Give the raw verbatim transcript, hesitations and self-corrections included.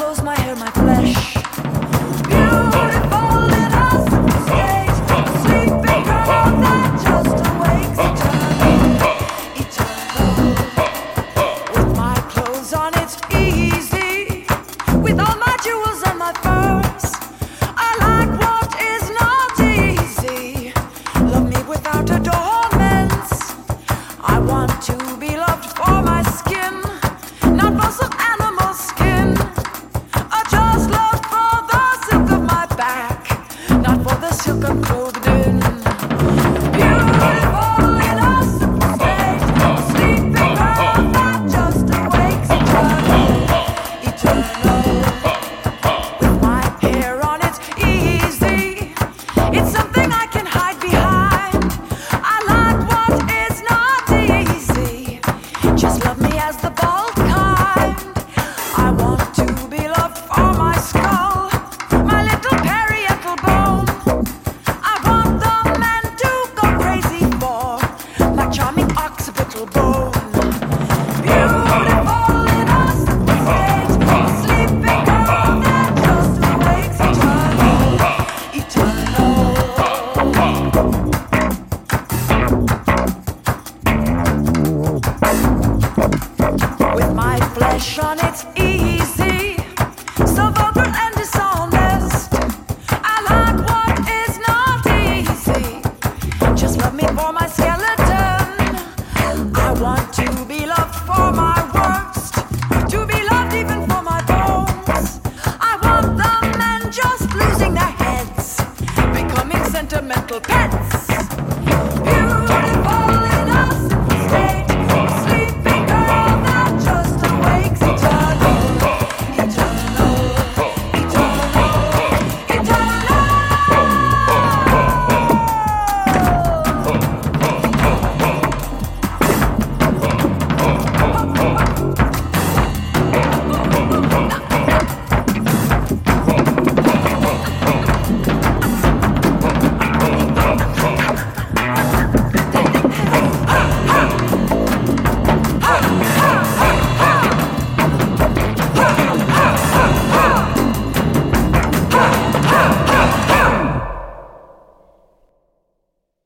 clothes, my hair, my flesh. Beautiful in a state, a sleeping girl that just awakes eternal, eternal. With my clothes on, it's easy. With all my jewels and my furs, I like what is not easy. Love me without adornments. I want to be loved for my skin, not for some animal skin. I just love for the silk of my back, not for the silk I'm clothed in. Beautiful in a simple state, a sleeping girl that just awakes eternal, eternal. With my hair on, it's easy. It's something I can hide behind. I like what is not easy. Just love me as the bald kind. I want to be loved for my skull, my little parietal bone. I want the man to go crazy for my charming occipital bone. Beautiful in a simple state, a sleeping girl that just awakes eternal, eternal. With my flesh on, it's easy.